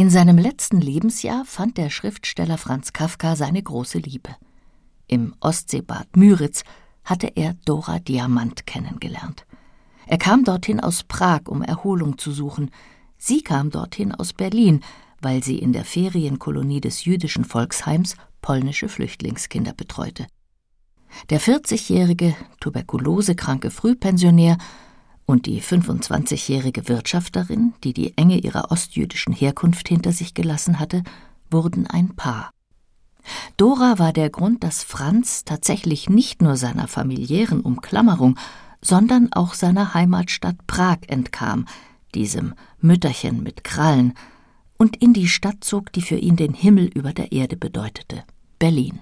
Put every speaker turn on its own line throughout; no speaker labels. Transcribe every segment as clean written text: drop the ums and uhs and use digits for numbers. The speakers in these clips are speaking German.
In seinem letzten Lebensjahr fand der Schriftsteller Franz Kafka seine große Liebe. Im Ostseebad Müritz hatte er Dora Diamant kennengelernt. Er kam dorthin aus Prag, um Erholung zu suchen. Sie kam dorthin aus Berlin, weil sie in der Ferienkolonie des jüdischen Volksheims polnische Flüchtlingskinder betreute. Der 40-jährige, tuberkulosekranke Frühpensionär und die 25-jährige Wirtschafterin, die die Enge ihrer ostjüdischen Herkunft hinter sich gelassen hatte, wurden ein Paar. Dora war der Grund, dass Franz tatsächlich nicht nur seiner familiären Umklammerung, sondern auch seiner Heimatstadt Prag entkam, diesem Mütterchen mit Krallen, und in die Stadt zog, die für ihn den Himmel über der Erde bedeutete, Berlin.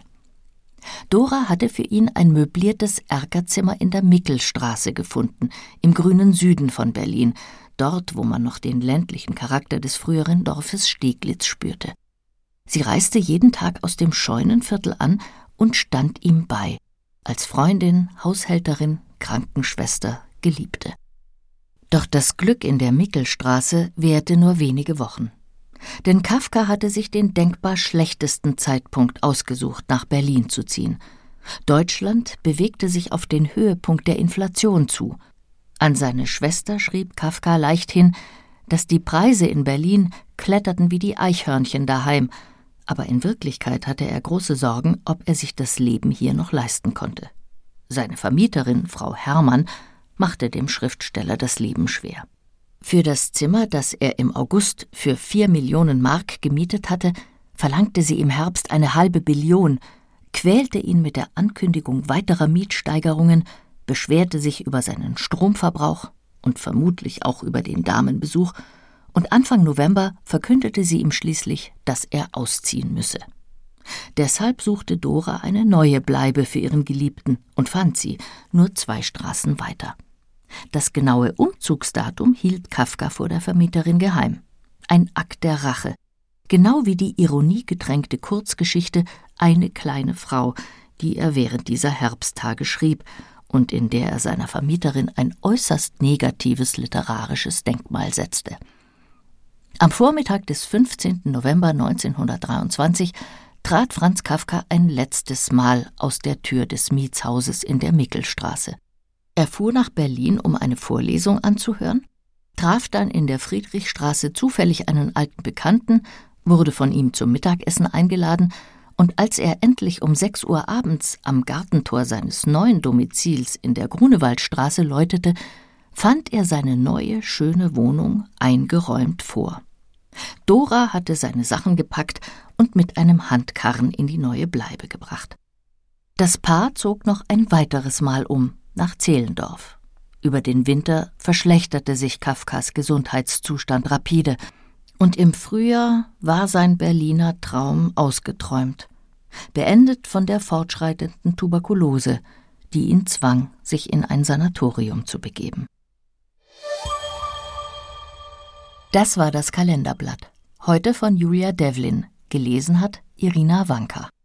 Dora hatte für ihn ein möbliertes Erkerzimmer in der Mickelstraße gefunden, im grünen Süden von Berlin, dort, wo man noch den ländlichen Charakter des früheren Dorfes Steglitz spürte. Sie reiste jeden Tag aus dem Scheunenviertel an und stand ihm bei, als Freundin, Haushälterin, Krankenschwester, Geliebte. Doch das Glück in der Mickelstraße währte nur wenige Wochen. Denn Kafka hatte sich den denkbar schlechtesten Zeitpunkt ausgesucht, nach Berlin zu ziehen. Deutschland bewegte sich auf den Höhepunkt der Inflation zu. An seine Schwester schrieb Kafka leichthin, dass die Preise in Berlin kletterten wie die Eichhörnchen daheim, aber in Wirklichkeit hatte er große Sorgen, ob er sich das Leben hier noch leisten konnte. Seine Vermieterin, Frau Herrmann, machte dem Schriftsteller das Leben schwer. Für das Zimmer, das er im August für 4 Millionen Mark gemietet hatte, verlangte sie im Herbst eine halbe Billion, quälte ihn mit der Ankündigung weiterer Mietsteigerungen, beschwerte sich über seinen Stromverbrauch und vermutlich auch über den Damenbesuch, und Anfang November verkündete sie ihm schließlich, dass er ausziehen müsse. Deshalb suchte Dora eine neue Bleibe für ihren Geliebten und fand sie, nur 2 Straßen weiter. Das genaue Umzugsdatum hielt Kafka vor der Vermieterin geheim. Ein Akt der Rache. Genau wie die ironiegetränkte Kurzgeschichte »Eine kleine Frau«, die er während dieser Herbsttage schrieb und in der er seiner Vermieterin ein äußerst negatives literarisches Denkmal setzte. Am Vormittag des 15. November 1923 trat Franz Kafka ein letztes Mal aus der Tür des Mietshauses in der Mickelstraße. Er fuhr nach Berlin, um eine Vorlesung anzuhören, traf dann in der Friedrichstraße zufällig einen alten Bekannten, wurde von ihm zum Mittagessen eingeladen, und als er endlich um 6 Uhr abends am Gartentor seines neuen Domizils in der Grunewaldstraße läutete, fand er seine neue, schöne Wohnung eingeräumt vor. Dora hatte seine Sachen gepackt und mit einem Handkarren in die neue Bleibe gebracht. Das Paar zog noch ein weiteres Mal um, nach Zehlendorf. Über den Winter verschlechterte sich Kafkas Gesundheitszustand rapide, und im Frühjahr war sein Berliner Traum ausgeträumt, beendet von der fortschreitenden Tuberkulose, die ihn zwang, sich in ein Sanatorium zu begeben. Das war das Kalenderblatt. Heute von Julia Devlin. Gelesen hat Irina Wanka.